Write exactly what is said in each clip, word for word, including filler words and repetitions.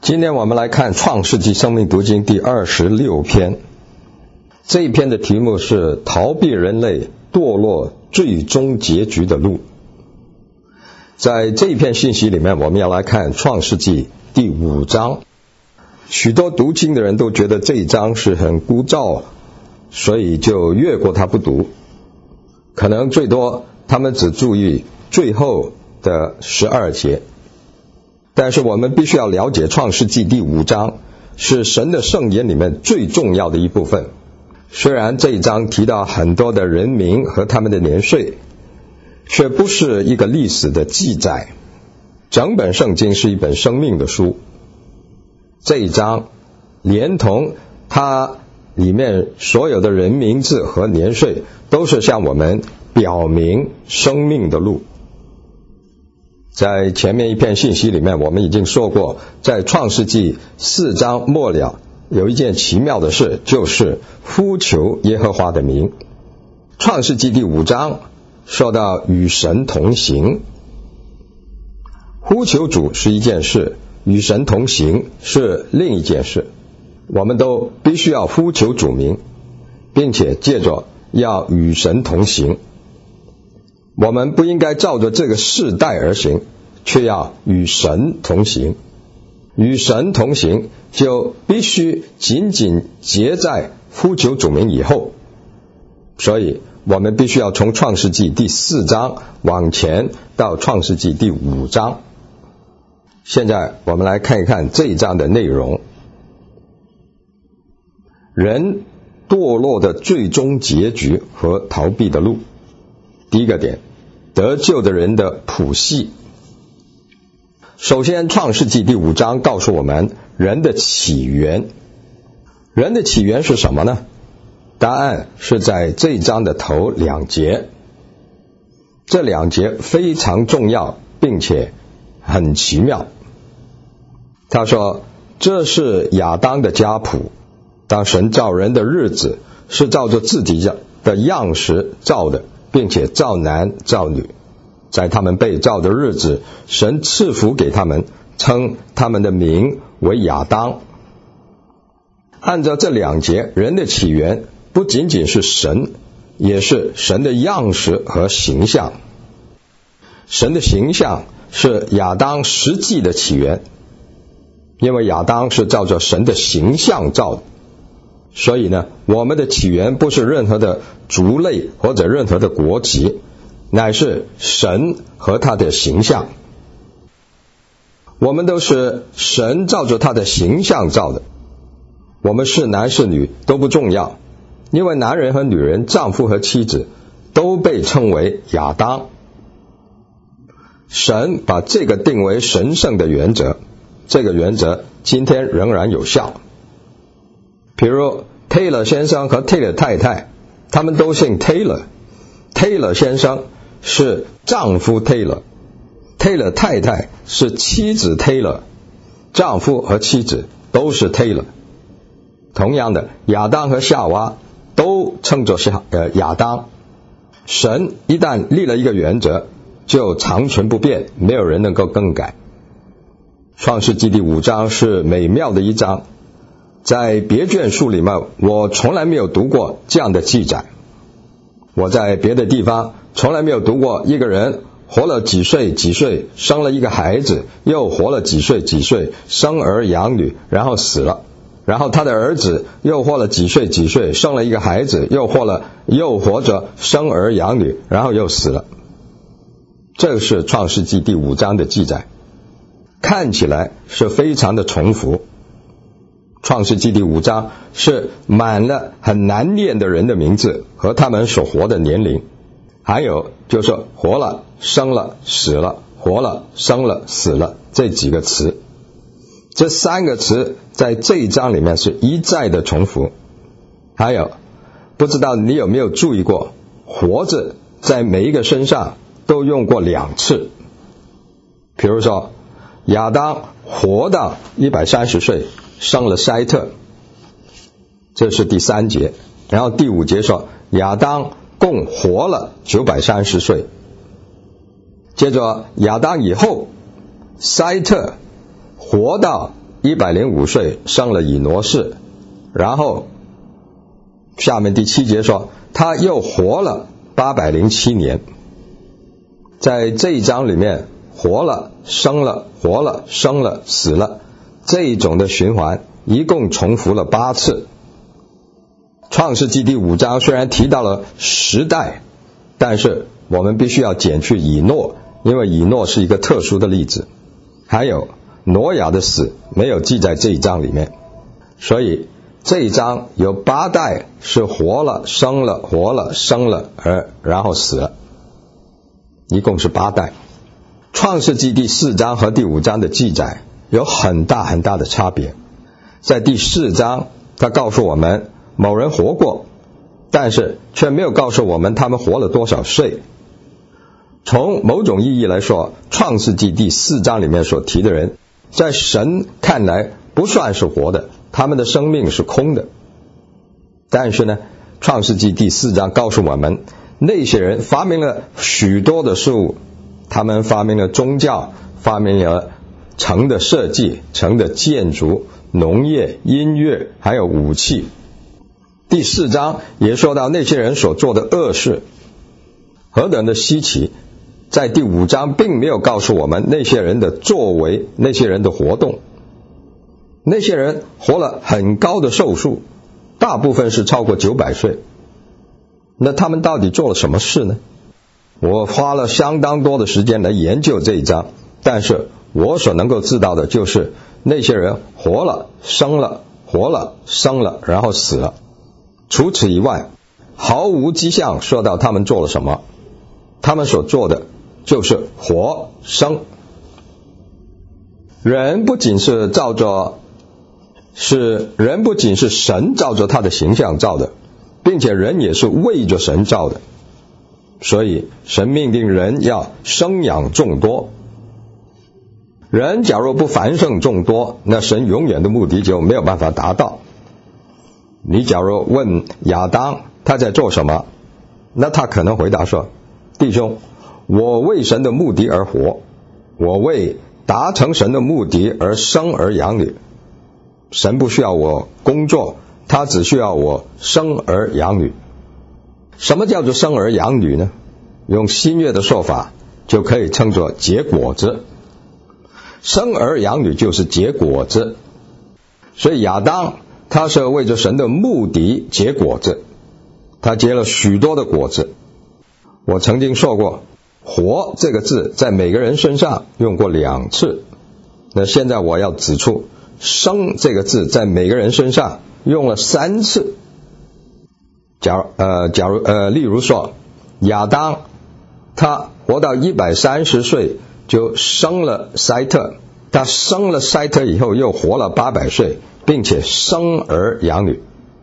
今天我们来看《创世纪生命读经》第二十六篇。这一篇的题目是逃避人类堕落最终结局的路。在这一篇信息里面，我们要来看《创世纪》第五章。许多读经的人都觉得这一章是很枯燥，所以就越过它不读。可能最多他们只注意最后的十二节。但是我们必须要了解创世纪第五章是神的圣言里面最重要的一部分。虽然这一章提到很多的人名和他们的年岁，却不是一个历史的记载。整本圣经是一本生命的书。这一章连同它里面所有的人名字和年岁，都是向我们表明生命的路。在前面一篇信息里面，我们已经说过，在创世纪四章末了有一件奇妙的事，就是呼求耶和华的名。创世纪第五章说到与神同行，呼求主是一件事，与神同行是另一件事。我们都必须要呼求主名，并且借着要与神同行。我们不应该照着这个世代而行，却要与神同行。与神同行就必须紧紧结在呼求主名以后。所以我们必须要从创世纪第四章往前到创世纪第五章。现在我们来看一看这一章的内容。人堕落的最终结局和逃避的路。第一个点，得救的人的谱系。首先，创世纪第五章告诉我们人的起源。人的起源是什么呢？答案是在这一章的头两节。这两节非常重要，并且很奇妙。他说，这是亚当的家谱。当神造人的日子，是照着自己的样式造的，并且造男造女。在他们被造的日子，神赐福给他们，称他们的名为亚当。按照这两节，人的起源不仅仅是神，也是神的样式和形象。神的形象是亚当实际的起源，因为亚当是照着神的形象造的。所以呢，我们的起源不是任何的族类或者任何的国籍，乃是神和他的形象。我们都是神照着他的形象造的。我们是男是女都不重要，因为男人和女人，丈夫和妻子都被称为亚当。神把这个定为神圣的原则，这个原则今天仍然有效。比如 Taylor 先生和 Taylor 太太，他们都姓 Taylor。 Taylor 先生是丈夫 Taylor， Taylor 太太是妻子 Taylor， 丈夫和妻子都是 Taylor。 同样的，亚当和夏娃都称作是呃亚当。神一旦立了一个原则，就长存不变，没有人能够更改。创世纪第五章是美妙的一章，在别卷书里面我从来没有读过这样的记载。我在别的地方从来没有读过一个人活了几岁几岁，生了一个孩子，又活了几岁几岁，生儿养女，然后死了。然后他的儿子又活了几岁几岁，生了一个孩子，又活了又活着生儿养女，然后又死了。这是创世纪第五章的记载，看起来是非常的重复。创世纪第五章是满了很难念的人的名字和他们所活的年龄，还有就是活了生了死了，活了生了死了这几个词。这三个词在这一章里面是一再的重复。还有，不知道你有没有注意过，活着在每一个身上都用过两次。比如说亚当活到一百三十岁，生了塞特，这是第三节。然后第五节说亚当共活了九百三十岁。接着亚当以后，塞特活到一百零五岁生了以挪士，然后下面第七节说他又活了八百零七年。在这一章里面，活了生了活了生了死了这一种的循环一共重复了八次。创世纪第五章虽然提到了十代，但是我们必须要减去以诺，因为以诺是一个特殊的例子，还有挪亚的死没有记在这一章里面，所以这一章有八代是活了生了活了生了而然后死了，一共是八代。创世纪第四章和第五章的记载有很大很大的差别。在第四章他告诉我们某人活过，但是却没有告诉我们他们活了多少岁。从某种意义来说，创世纪第四章里面所提的人在神看来不算是活的，他们的生命是空的。但是呢，创世纪第四章告诉我们，那些人发明了许多的事物，他们发明了宗教，发明了城的设计，城的建筑，农业，音乐，还有武器。第四章也说到那些人所做的恶事，何等的稀奇。在第五章并没有告诉我们那些人的作为，那些人的活动。那些人活了很高的寿数，大部分是超过九百岁。那他们到底做了什么事呢？我花了相当多的时间来研究这一章，但是我所能够知道的就是那些人活了生了活了生了然后死了。除此以外毫无迹象说到他们做了什么，他们所做的就是活生。人不仅是照着是人不仅是神照着他的形象造的，并且人也是为着神造的，所以神命令人要生养众多。人假如不繁盛众多，那神永远的目的就没有办法达到。你假如问亚当他在做什么，那他可能回答说，弟兄，我为神的目的而活，我为达成神的目的而生儿养女。神不需要我工作，他只需要我生儿养女。什么叫做生儿养女呢？用新约的说法就可以称作结果子。生儿养女就是结果子，所以亚当他是为着神的目的结果子，他结了许多的果子。我曾经说过，活这个字在每个人身上用过两次，那现在我要指出，生这个字在每个人身上用了三次。假如呃假如呃例如说亚当他活到一百三十岁就生了塞特，他生了塞特以后又活了八百岁，并且生儿养女。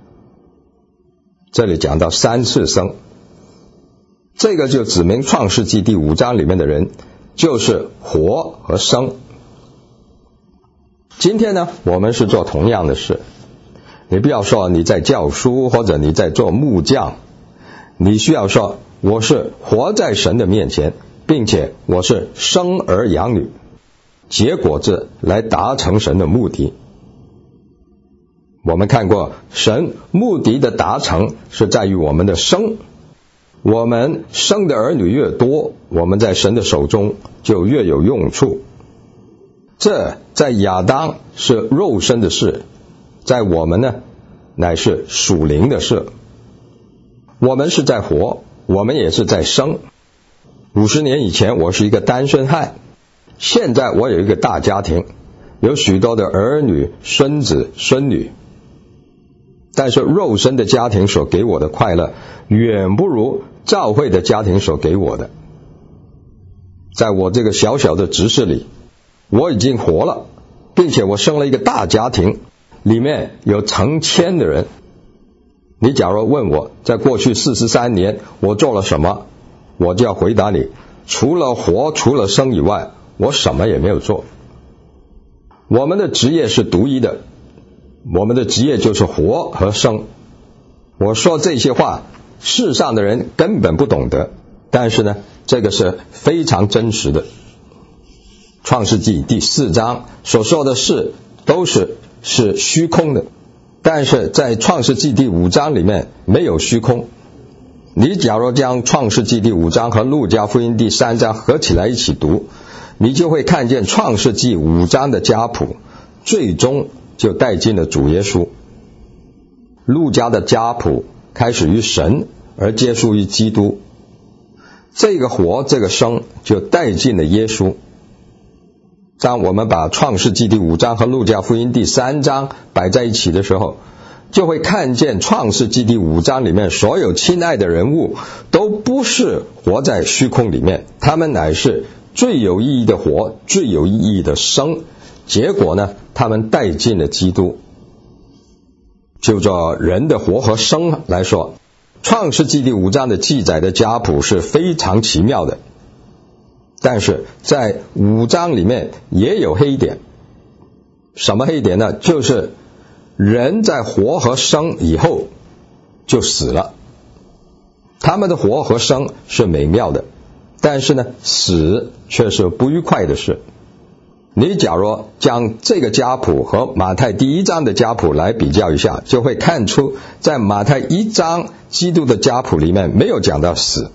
这里讲到三次生，这个就指明创世纪第五章里面的人就是活和生。今天呢，我们是做同样的事。你不要说你在教书或者你在做木匠，你需要说我是活在神的面前，并且我是生儿养女，结果子来达成神的目的。我们看过神目的的达成是在于我们的生，我们生的儿女越多，我们在神的手中就越有用处。这在亚当是肉身的事，在我们呢乃是属灵的事。我们是在活，我们也是在生。五十年以前我是一个单身汉，现在我有一个大家庭，有许多的儿女孙子孙女，但是肉身的家庭所给我的快乐远不如教会的家庭所给我的。在我这个小小的执事里，我已经活了，并且我生了一个大家庭，里面有成千的人。你假如问我在过去四十三年我做了什么，我就要回答你，除了活除了生以外，我什么也没有做。我们的职业是独一的，我们的职业就是活和生。我说这些话世上的人根本不懂得，但是呢，这个是非常真实的。创世纪第四章所说的事都是是虚空的，但是在创世纪第五章里面没有虚空。你假如将创世纪第五章和路加福音第三章合起来一起读，你就会看见创世纪五章的家谱最终就带进了主耶稣。路加的家谱开始于神而结束于基督，这个活这个生就带进了耶稣。当我们把创世纪第五章和路加福音第三章摆在一起的时候，就会看见创世纪第五章里面所有亲爱的人物都不是活在虚空里面，他们乃是最有意义的活，最有意义的生。结果呢，他们带进了基督。就着人的活和生来说，创世纪第五章的记载的家谱是非常奇妙的，但是在五章里面也有黑点。什么黑点呢？就是人在活和生以后就死了。他们的活和生是美妙的，但是呢，死却是不愉快的事。你假如将这个家谱和马太第一章的家谱来比较一下，就会看出在马太一章基督的家谱里面没有讲到死，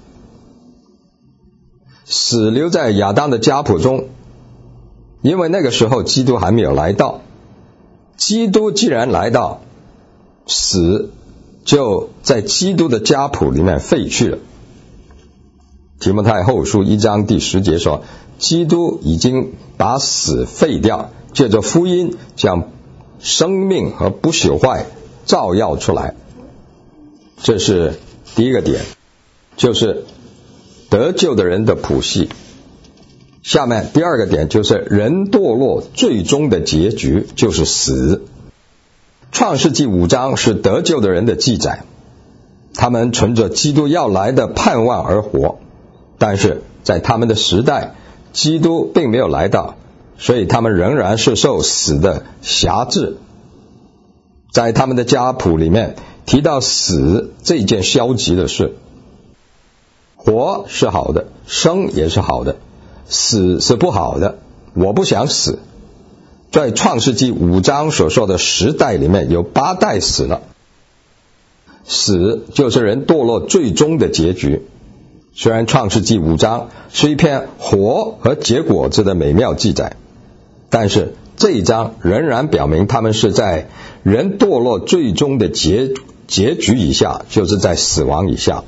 死留在亚当的家谱中，因为那个时候基督还没有来到。基督既然来到，死就在基督的家谱里面废去了。提摩太后书一章第十节说，基督已经把死废掉，借着福音将生命和不朽坏照耀出来。这是第一个点，就是得救的人的谱系。下面第二个点就是人堕落最终的结局就是死。创世纪五章是得救的人的记载，他们存着基督要来的盼望而活，但是在他们的时代基督并没有来到，所以他们仍然是受死的辖制。在他们的家谱里面提到死这件消极的事，活是好的，生也是好的，死是不好的，我不想死。在创世纪五章所说的十代里面有八代死了，死就是人堕落最终的结局。虽然创世纪五章是一篇活和结果子的美妙记载，但是这一章仍然表明他们是在人堕落最终的结结局以下，就是在死亡以下。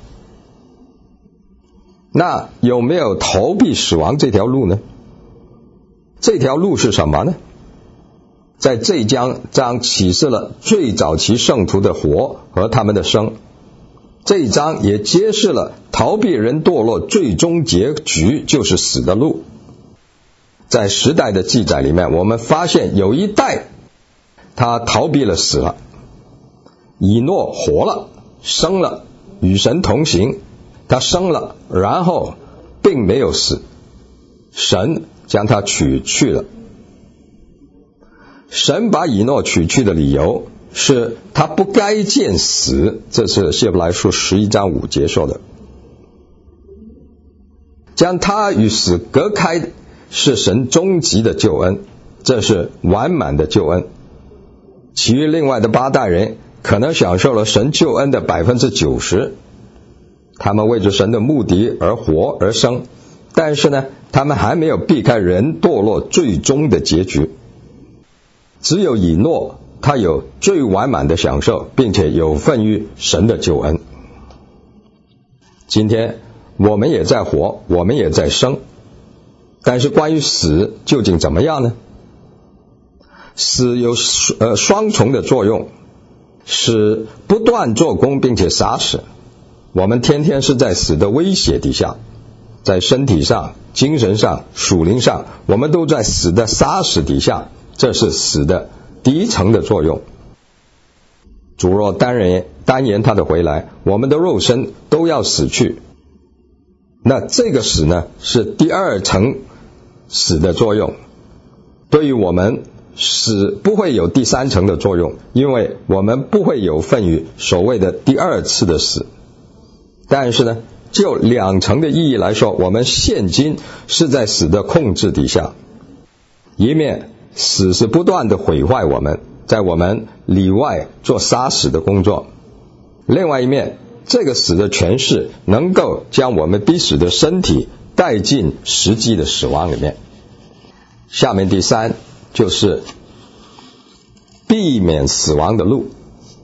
那有没有逃避死亡这条路呢？这条路是什么呢？在这一章章启示了最早期圣徒的活和他们的生，这一章也揭示了逃避人堕落最终结局就是死的路。在十代的记载里面，我们发现有一代他逃避了死了，以诺活了，生了，与神同行，他生了，然后并没有死，神将他取去了。神把以诺取去的理由是他不该见死，这是希伯来书十一章五节说的。将他与死隔开是神终极的救恩，这是完满的救恩。其余另外的八代人可能享受了神救恩的百分之九十，他们为着神的目的而活而生，但是呢，他们还没有避开人堕落最终的结局。只有以诺，他有最完满的享受，并且有份于神的救恩。今天我们也在活，我们也在生，但是关于死究竟怎么样呢？死有呃双重的作用，使不断做工并且杀死。我们天天是在死的威胁底下，在身体上、精神上、属灵上，我们都在死的杀死底下，这是死的第一层的作用。主若单人单言他的回来，我们的肉身都要死去。那这个死呢，是第二层死的作用。对于我们死不会有第三层的作用，因为我们不会有份于所谓的第二次的死。但是呢，就两层的意义来说，我们现今是在死的控制底下，一面死是不断的毁坏我们，在我们里外做杀死的工作。另外一面，这个死的权势能够将我们必死的身体带进实际的死亡里面。下面第三就是避免死亡的路。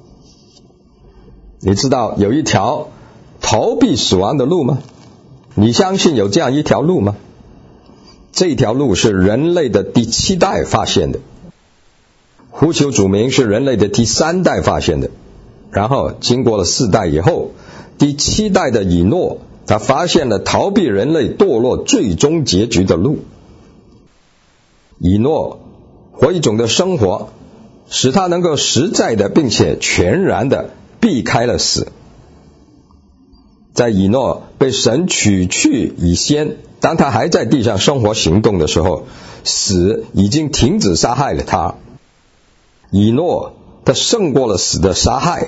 你知道有一条逃避死亡的路吗？你相信有这样一条路吗？这条路是人类的第七代发现的，呼求主名是人类的第三代发现的，然后经过了四代以后，第七代的以诺他发现了逃避人类堕落最终结局的路。以诺活一种的生活，使他能够实在的并且全然的避开了死。在以诺被神取去以先，当他还在地上生活行动的时候，死已经停止杀害了他。以诺他胜过了死的杀害。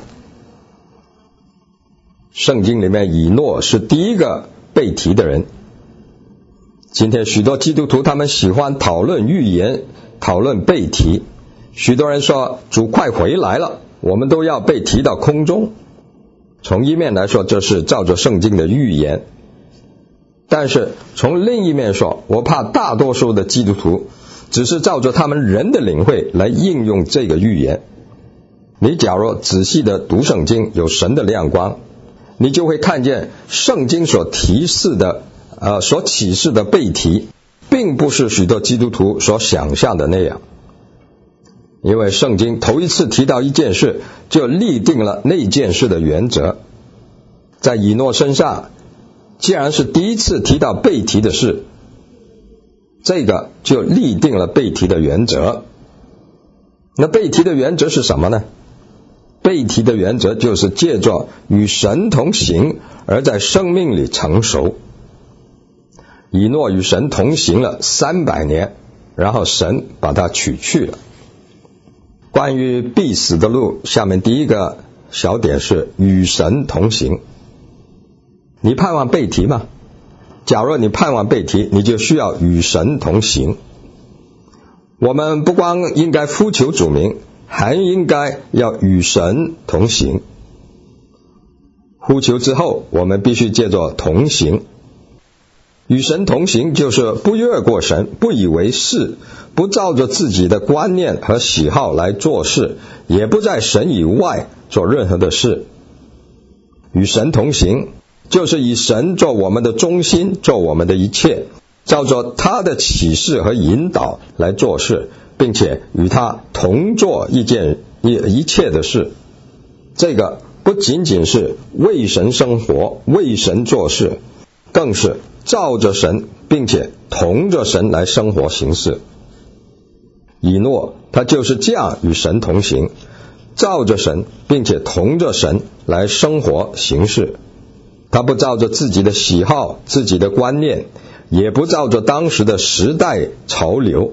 圣经里面以诺是第一个被提的人。今天许多基督徒他们喜欢讨论预言，讨论被提。许多人说主快回来了，我们都要被提到空中。从一面来说，这是照着圣经的预言，但是从另一面说，我怕大多数的基督徒只是照着他们人的领会来应用这个预言。你假如仔细的读圣经，有神的亮光，你就会看见圣经所提示的呃，所启示的被提并不是许多基督徒所想象的那样。因为圣经头一次提到一件事，就立定了那件事的原则。在以诺身上，既然是第一次提到被提的事，这个就立定了被提的原则。那被提的原则是什么呢？被提的原则就是借着与神同行而在生命里成熟。以诺与神同行了三百年，然后神把他取去了。关于必死的路，下面第一个小点是与神同行。你盼望被提吗？假如你盼望被提，你就需要与神同行。我们不光应该呼求主名，还应该要与神同行。呼求之后，我们必须借着同行。与神同行就是不越过神，不以为是，不照着自己的观念和喜好来做事，也不在神以外做任何的事。与神同行就是以神做我们的中心，做我们的一切，照着他的启示和引导来做事，并且与他同做一件一一切的事。这个不仅仅是为神生活，为神做事，更是照着神并且同着神来生活行事。以诺他就是这样与神同行，照着神并且同着神来生活行事。他不照着自己的喜好，自己的观念，也不照着当时的时代潮流。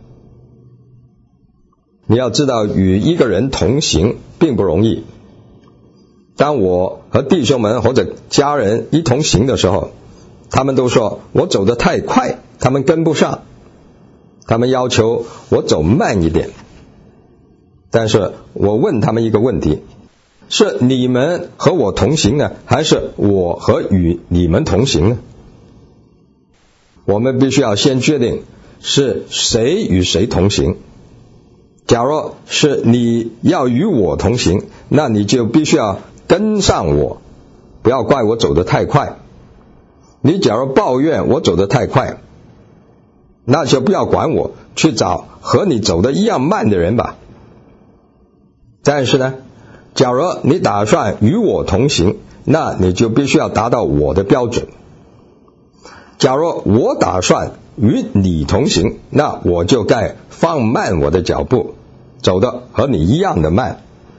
你要知道，与一个人同行并不容易。当我和弟兄们或者家人一同行的时候，他们都说我走得太快，他们跟不上，他们要求我走慢一点。但是我问他们一个问题，是你们和我同行呢，还是我和与你们同行呢？我们必须要先确定是谁与谁同行。假如是你要与我同行，那你就必须要跟上我，不要怪我走得太快。你假如抱怨我走得太快，那就不要管我，去找和你走得一样慢的人吧。但是呢，假如你打算与我同行，那你就必须要达到我的标准。假如我打算与你同行，那我就该放慢我的脚步，走得和你一样的慢。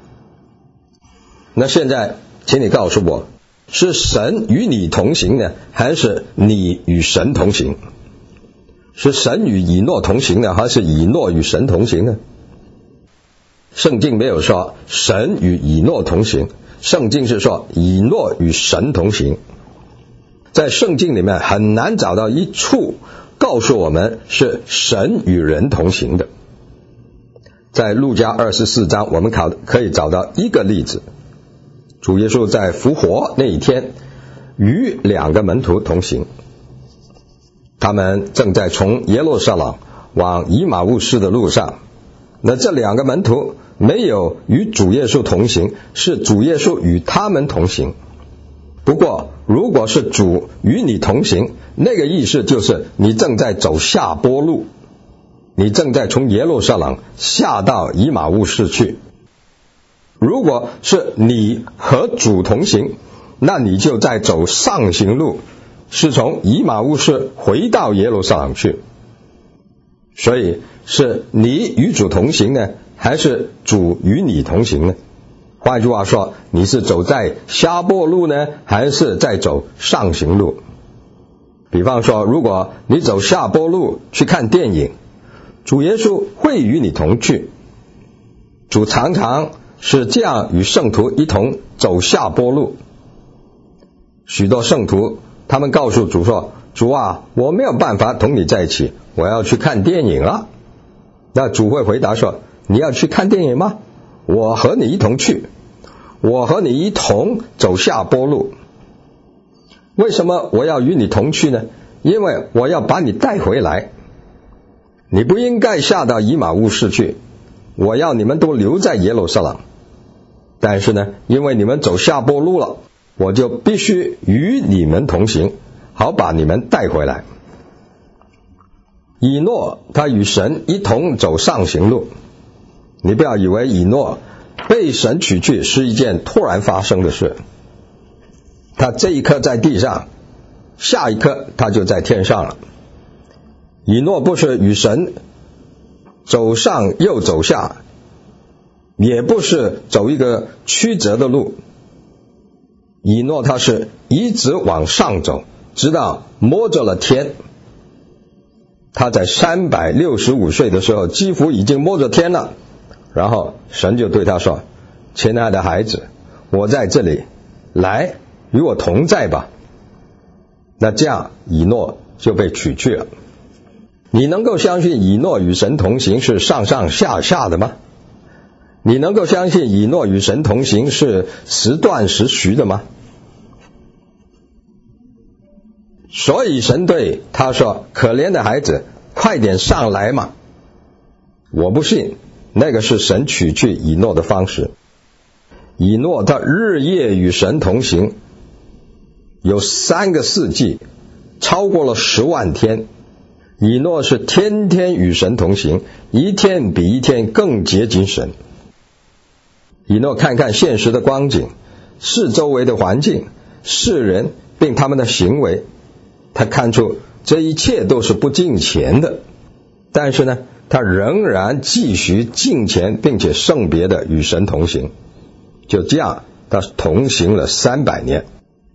那现在请你告诉我，是神与你同行呢，还是你与神同行？是神与以诺同行呢，还是以诺与神同行呢？圣经没有说神与以诺同行，圣经是说以诺与神同行。在圣经里面很难找到一处告诉我们是神与人同行的。 在路加二十四章，我们考可以找到一个例子，主耶稣在复活那一天与两个门徒同行，他们正在从耶路撒冷往以马忤斯的路上。那这两个门徒没有与主耶稣同行，是主耶稣与他们同行。不过如果是主与你同行，那个意思就是你正在走下坡路，你正在从耶路撒冷下到以马忤斯去。如果是你和主同行，那你就在走上行路，是从以马忤斯回到耶路撒冷去。所以是你与主同行呢，还是主与你同行呢？换句话说，你是走在下坡路呢，还是在走上行路？比方说，如果你走下坡路去看电影，主耶稣会与你同去。主常常是这样与圣徒一同走下坡路。许多圣徒他们告诉主说，主啊，我没有办法同你在一起，我要去看电影了。那主会回答说，你要去看电影吗？我和你一同去，我和你一同走下坡路。为什么我要与你同去呢？因为我要把你带回来。你不应该下到以马忤斯去，我要你们都留在耶路撒冷。但是呢，因为你们走下坡路了，我就必须与你们同行，好把你们带回来。以诺他与神一同走上行路，你不要以为以诺被神取去是一件突然发生的事，他这一刻在地上，下一刻他就在天上了。以诺不是与神走上又走下，也不是走一个曲折的路，以诺他是一直往上走，直到摸着了天。他在三百六十五岁的时候几乎已经摸着天了，然后神就对他说，亲爱的孩子，我在这里，来与我同在吧。那这样以诺就被取去了。你能够相信以诺与神同行是上上下下的吗？你能够相信以诺与神同行是时断时续的吗？所以神对他说，可怜的孩子，快点上来嘛。我不信那个是神取去以诺的方式。以诺他日夜与神同行，有三个世纪，超过了十万天。以诺是天天与神同行，一天比一天更接近神。以诺看看现实的光景，四周围的环境，世人并他们的行为，他看出这一切都是不敬虔的，但是呢，他仍然继续敬虔并且圣别的与神同行。就这样，他同行了三百年。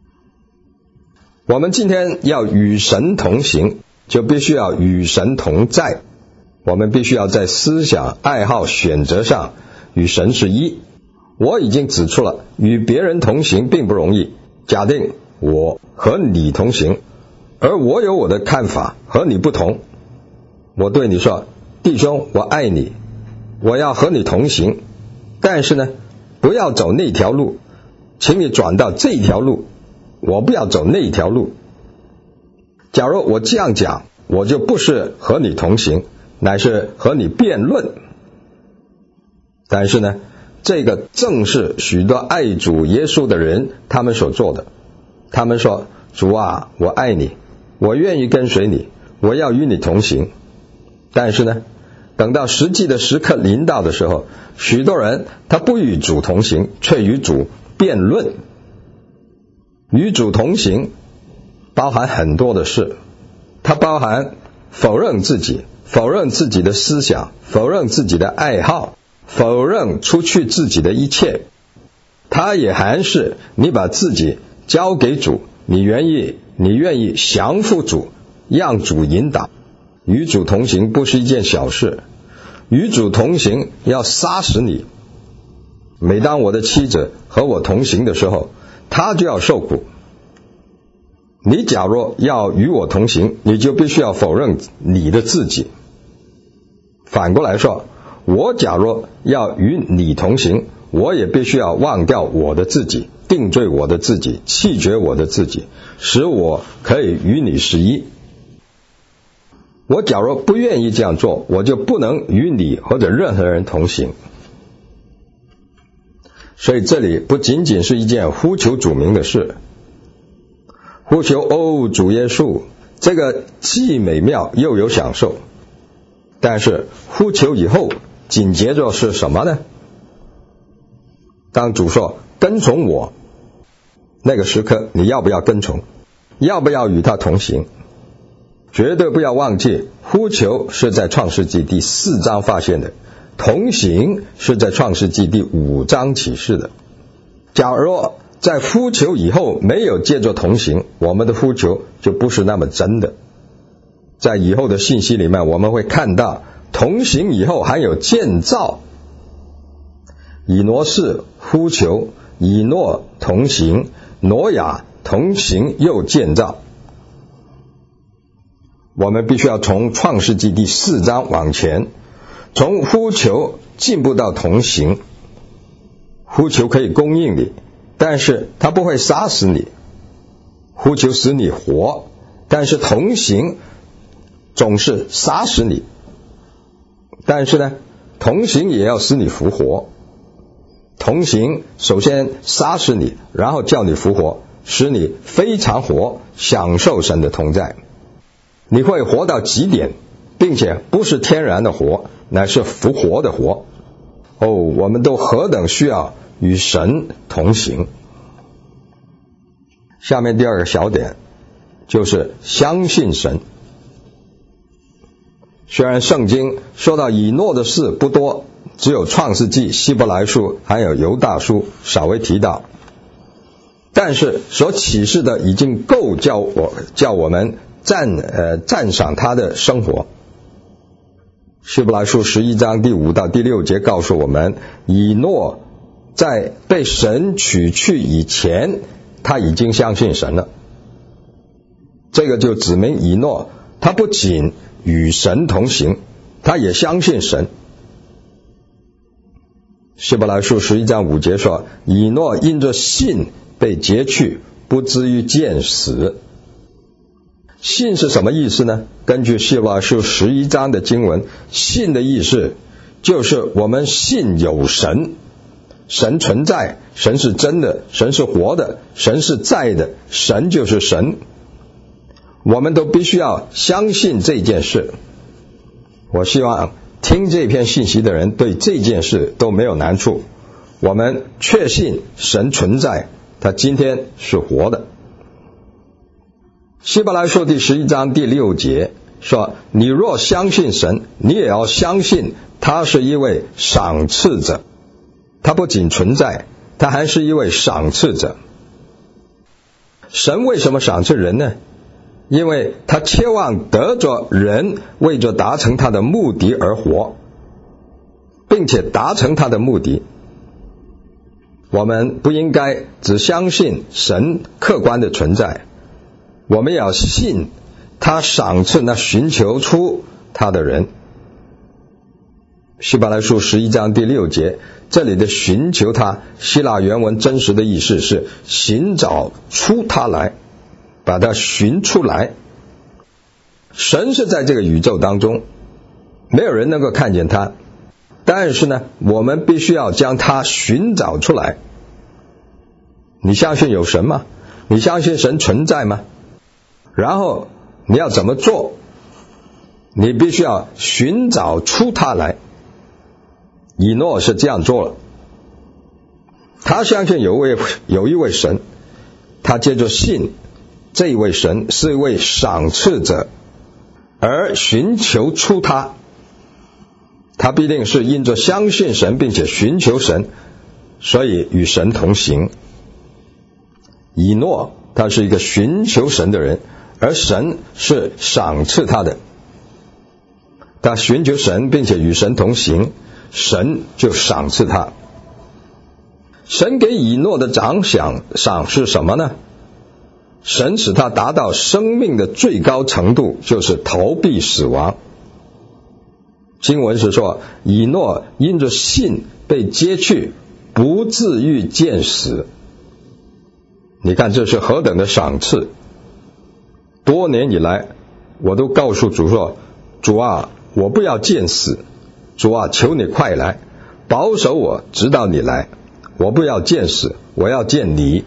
我们今天要与神同行，就必须要与神同在。我们必须要在思想、爱好、选择上与神是一。我已经指出了，与别人同行并不容易。假定我和你同行，而我有我的看法和你不同，我对你说，弟兄，我爱你，我要和你同行，但是呢，不要走那条路，请你转到这条路，我不要走那条路。假如我这样讲，我就不是和你同行，乃是和你辩论。但是呢，这个正是许多爱主耶稣的人他们所做的。他们说，主啊，我爱你，我愿意跟随你，我要与你同行。但是呢，等到实际的时刻临到的时候，许多人他不与主同行，却与主辩论。与主同行包含很多的事，它包含否认自己，否认自己的思想，否认自己的爱好，否认出去自己的一切。它也含是你把自己交给主，你愿意你愿意降服主，让主引导。与主同行不是一件小事，与主同行要杀死你。每当我的妻子和我同行的时候，她就要受苦。你假如要与我同行，你就必须要否认你的自己。反过来说， 我假若要与你同行，我也必须要忘掉我的自己，定罪我的自己，弃绝我的自己，使我可以与你十一。我假如不愿意这样做，我就不能与你或者任何人同行。所以这里不仅仅是一件呼求主名的事，呼求哦主耶稣，这个既美妙又有享受。但是呼求以后紧接着是什么呢？当主说跟从我，那个时刻你要不要跟从？要不要与他同行？绝对不要忘记，呼求是在创世纪第四章发现的，同行是在创世纪第五章启示的。假如在呼求以后没有接着同行，我们的呼求就不是那么真的。在以后的信息里面，我们会看到同行以后还有建造。以挪士呼求，以诺同行，挪亚同行又建造。我们必须要从创世纪第四章往前，从呼求进步到同行。呼求可以供应你，但是它不会杀死你。呼求使你活，但是同行总是杀死你。但是呢，同行也要使你复活。同行首先杀死你，然后叫你复活，使你非常活，享受神的同在。你会活到极点，并且不是天然的活，乃是复活的活。哦，我们都何等需要与神同行。下面第二个小点就是相信神。虽然圣经说到以诺的事不多，只有创世纪、希伯来书还有犹大书稍微提到，但是所启示的已经够叫我叫我们赞呃赞赏他的生活。希伯来书十一章第五到第六节告诉我们，以诺在被神取去以前，他已经相信神了。这个就指明以诺他不仅与神同行，他也相信神。希伯来书十一章五节说，以诺因着信被截去，不至于见死。信是什么意思呢？根据希伯来书十一章的经文，信的意思就是我们信有神，神存在，神是真的，神是活的，神是在的，神就是神。我们都必须要相信这件事。我希望听这篇信息的人对这件事都没有难处。我们确信神存在，他今天是活的。希伯来书第十一章第六节说，你若相信神，你也要相信他是一位赏赐者。他不仅存在，他还是一位赏赐者。神为什么赏赐人呢？因为他期望得着人为着达成他的目的而活，并且达成他的目的。我们不应该只相信神客观的存在，我们要信他赏赐那寻求出他的人。希伯来书十一章第六节，这里的寻求他，希腊原文真实的意思是寻找出他来，把他寻出来。神是在这个宇宙当中，没有人能够看见他，但是呢，我们必须要将他寻找出来。你相信有神吗？你相信神存在吗？然后你要怎么做？你必须要寻找出他来。以诺是这样做了，他相信有位有一位神，他接着信这一位神是一位赏赐者，而寻求出他，他必定是因着相信神并且寻求神，所以与神同行。以诺他是一个寻求神的人，而神是赏赐他的。他寻求神并且与神同行，神就赏赐他。神给以诺的奖赏赏是什么呢？神使他达到生命的最高程度，就是逃避死亡。 经文是说，以诺因着信被接去，不至于见死。你看这是何等的赏赐！多年以来，我都告诉主说，主啊，我不要见死，主啊，求你快来，保守我直到你来，我不要见死，我要见你。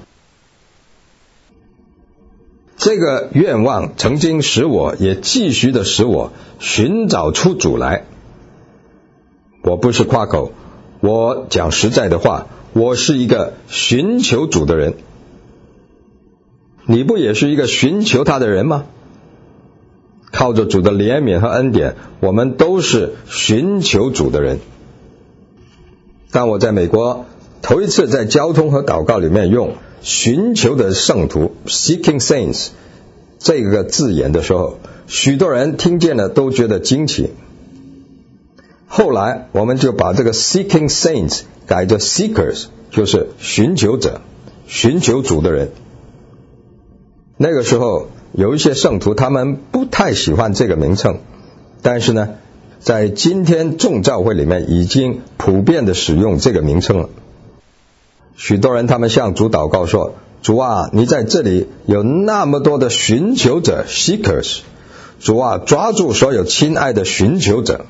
这个愿望曾经使我，也继续的使我寻找出主来。我不是夸口，我讲实在的话，我是一个寻求主的人。你不也是一个寻求他的人吗？靠着主的怜悯和恩典，我们都是寻求主的人。当我在美国头一次在交通和祷告里面用寻求的圣徒 seeking saints 这个字眼的时候，许多人听见了都觉得惊奇。后来我们就把这个 seeking saints 改成 seekers， 就是寻求者，寻求主的人。那个时候有一些圣徒他们不太喜欢这个名称，但是呢，在今天众教会里面已经普遍的使用这个名称了。许多人他们向主祷告说，主啊，你在这里有那么多的寻求者 seekers， 主啊，抓住所有亲爱的寻求者。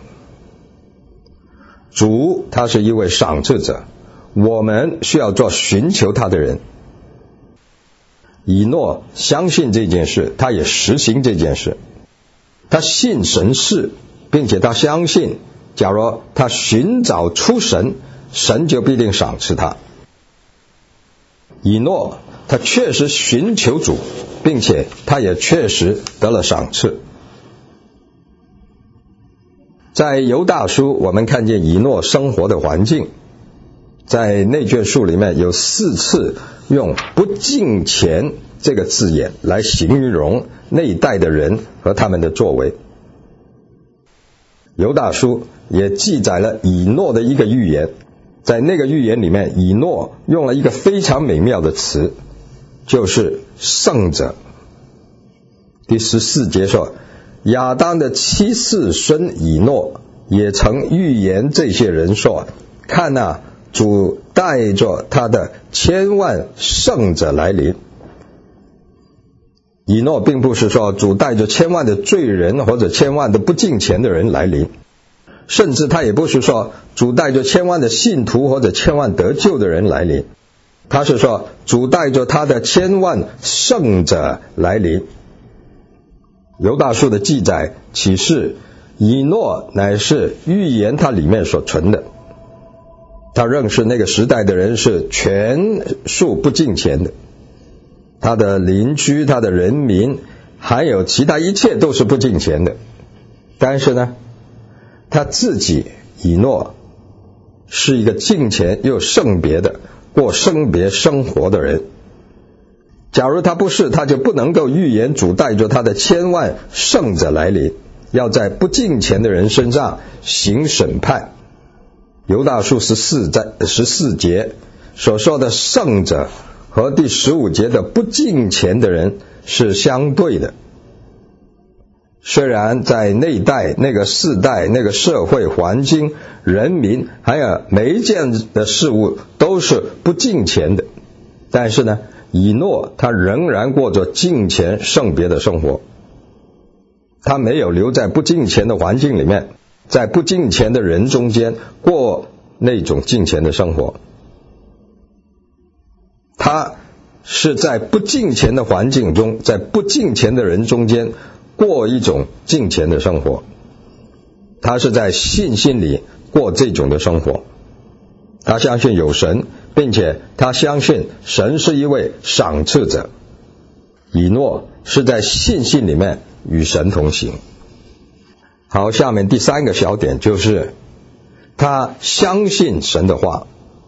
主他是一位赏赐者，我们需要做寻求他的人。以诺相信这件事，他也实行这件事。他信神是，并且他相信，假如他寻找出神，神就必定赏赐他。以诺他确实寻求主，并且他也确实得了赏赐。在犹大书我们看见以诺生活的环境，在那卷书里面有四次用不敬虔这个字眼来形容那一代的人和他们的作为。犹大书也记载了以诺的一个预言，在那个预言里面，以诺用了一个非常美妙的词，就是圣者。第十四节说，亚当的七世孙以诺也曾预言这些人说，看啊，主带着他的千万圣者来临。以诺并不是说主带着千万的罪人或者千万的不敬虔的人来临，甚至他也不是说主带着千万的信徒或者千万得救的人来临，他是说主带着他的千万圣者来临。犹大书的记载启示，以诺乃是预言他里面所存的。他认识那个时代的人是全数不敬虔的，他的邻居，他的人民，还有其他一切都是不敬虔的。但是呢，他自己以诺是一个敬虔又圣别的过圣别生活的人。假如他不是，他就不能够预言主带着他的千万圣者来临，要在不敬虔的人身上行审判。犹大书十四在十四节所说的圣者和第十五节的不敬虔的人是相对的。虽然在那一代、那个世代、那个社会环境、人民还有每一件的事物都是不敬虔的，但是呢，以诺他仍然过着敬虔圣别的生活。他没有留在不敬虔的环境里面，在不敬虔的人中间过那种敬虔的生活。他是在不敬虔的环境中，在不敬虔的人中间过一种敬虔的生活。他是在信心里过这种的生活。他相信有神，并且他相信神是一位赏赐者。以诺是在信心里面与神同行。好，下面第三个小点就是他相信神的话。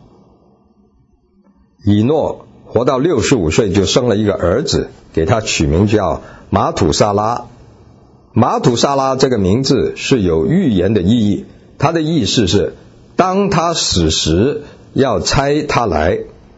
以诺活到六十五岁就生了一个儿子，给他取名叫马土沙拉。马土沙拉这个名字是有预言的意义，它的意思是当他死时要差他来，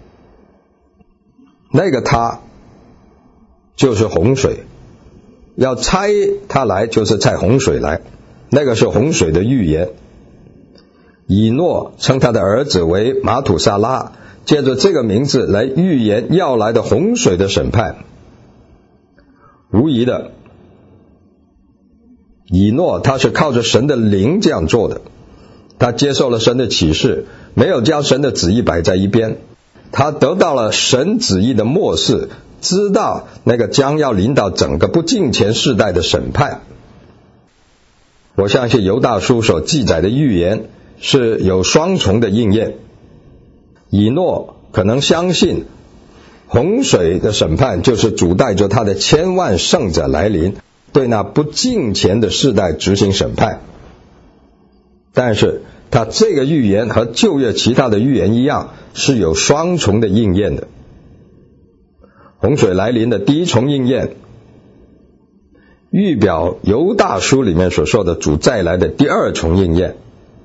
那个他就是洪水，要差他来就是差洪水来， 那个是洪水的预言。以诺称他的儿子为马土沙拉，借着这个名字来预言要来的洪水的审判。无疑的，以诺他是靠着神的灵这样做的，他接受了神的启示，没有将神的旨意摆在一边，他得到了神旨意的默示，知道那个将要临到整个不敬虔世代的审判。我相信犹大书所记载的预言是有双重的应验。以诺可能相信洪水的审判就是主带着他的千万圣者来临，对那不敬虔的世代执行审判。但是他这个预言和旧约其他的预言一样，是有双重的应验的。洪水来临的第一重应验，预表犹大书里面所说的主再来的第二重应验。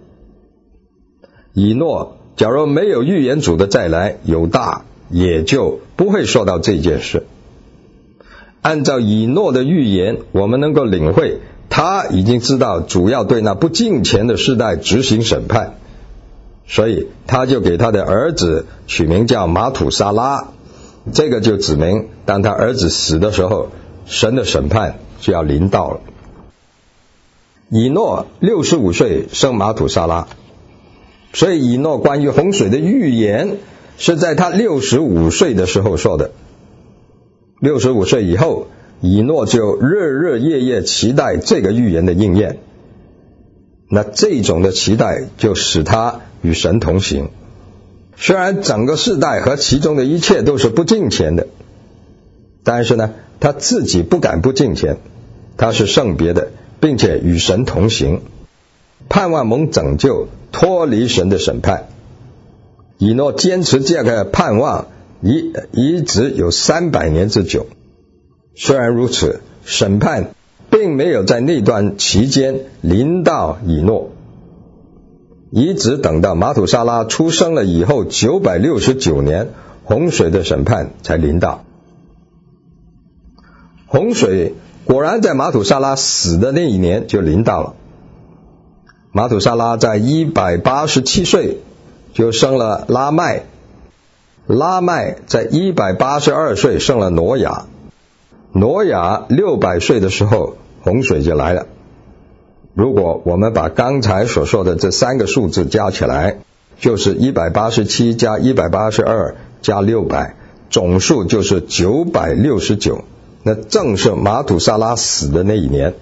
以诺假如没有预言主的再来，犹大也就不会说到这件事。按照以诺的预言，我们能够领会他已经知道主要对那不敬虔的世代执行审判，所以他就给他的儿子取名叫马土沙拉。这个就指明当他儿子死的时候，神的审判就要临到了。以诺六十五岁生马土沙拉，所以以诺关于洪水的预言是在他六十五岁的时候说的。六十五岁以后，以诺就日日夜夜期待这个预言的应验。那这种的期待就使他与神同行。虽然整个世代和其中的一切都是不敬虔的，但是呢，他自己不敢不敬虔，他是圣别的，并且与神同行，盼望蒙拯救，脱离神的审判。以诺坚持这个盼望一一直有三百年之久。虽然如此，审判并没有在那段期间临到以诺，一直等到马土沙拉出生了以后九百六十九年，洪水的审判才临到。洪水果然在马土沙拉死的那一年就临到了。马土沙拉在一百八十七岁就生了拉麦，拉麦在一百八十二岁生了挪亚，挪亚六百岁的时候洪水就来了。如果我们把刚才所说的这三个数字加起来，就是一百八十七加一百八十二加六百，总数就是九百六十九，那正是马土沙拉死的那一年。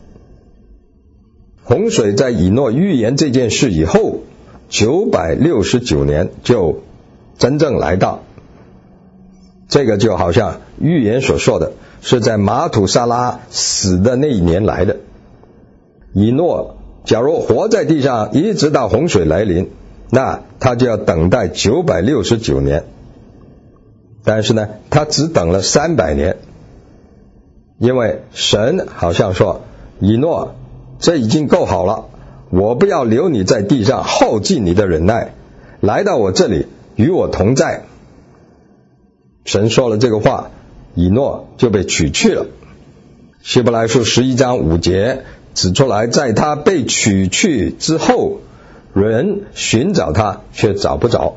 洪水在以诺预言这件事以后九百六十九年就真正来到。这个就好像预言所说的是在马土沙拉死的那一年来的。以诺假如活在地上一直到洪水来临，那他就要等待九百六十九年。但是呢，他只等了三百年，因为神好像说，以诺这已经够好了，我不要留你在地上，耗尽你的忍耐，来到我这里与我同在。神说了这个话，以诺就被取去了。希伯来书十一章五节指出来，在他被取去之后，人寻找他却找不着。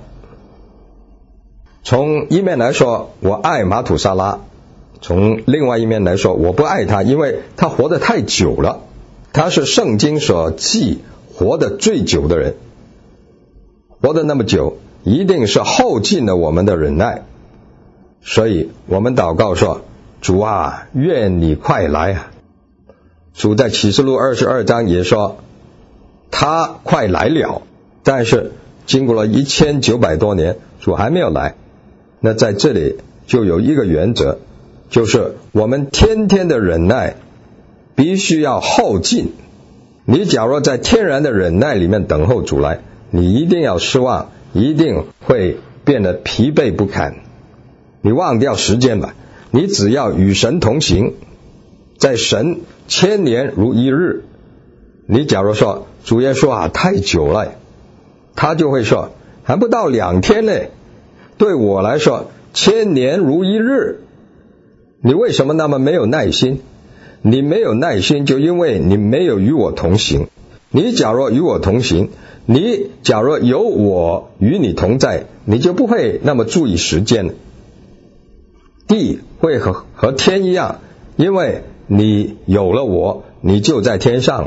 从一面来说，我爱马土沙拉；从另外一面来说，我不爱他，因为他活得太久了。他是圣经所记活得最久的人，活得那么久，一定是耗尽了我们的忍耐。所以我们祷告说，主啊，愿你快来啊！主在启示录二十二章也说，他快来了，但是经过了一千九百多年，主还没有来。那在这里就有一个原则，就是我们天天的忍耐必须要耗尽。你假如在天然的忍耐里面等候主来，你一定要失望，一定会变得疲惫不堪。你忘掉时间吧，你只要与神同行，在神千年如一日。你假如说主耶稣啊太久了，他就会说还不到两天嘞，对我来说千年如一日。你为什么那么没有耐心？ 你没有耐心，就因为你没有与我同行。你假若与我同行，你假若有我与你同在，你就不会那么注意时间。地会和和天一样，因为你有了我，你就在天上。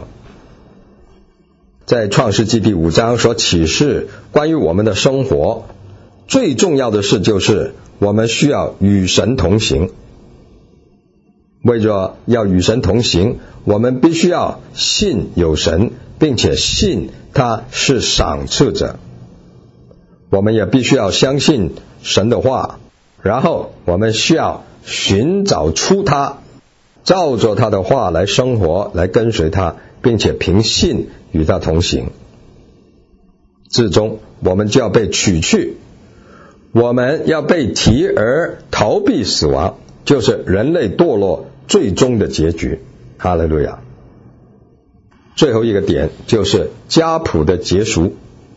在创世纪第五章所启示关于我们的生活，最重要的事就是我们需要与神同行。为着要与神同行，我们必须要信有神，并且信他是赏赐者。我们也必须要相信神的话，然后我们需要寻找出他，照着他的话来生活，来跟随他，并且凭信与他同行。至终我们就要被取去，我们要被提而逃避死亡，就是人类堕落最终的结局。哈利路亚。最后一个点就是家谱的结束。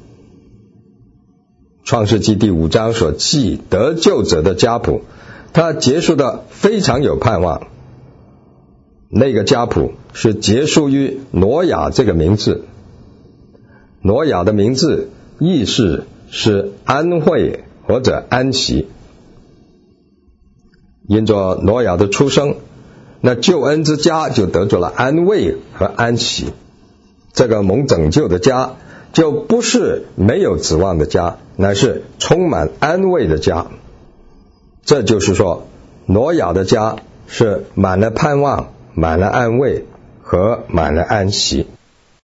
创世纪第五章所记得救者的家谱，它结束的非常有盼望。那个家谱是结束于挪亚这个名字。挪亚的名字意思是安慰或者安息。因着挪亚的出生，那救恩之家就得着了安慰和安息。这个蒙拯救的家就不是没有指望的家，乃是充满安慰的家。这就是说，挪亚的家是满了盼望，满了安慰和满了安息。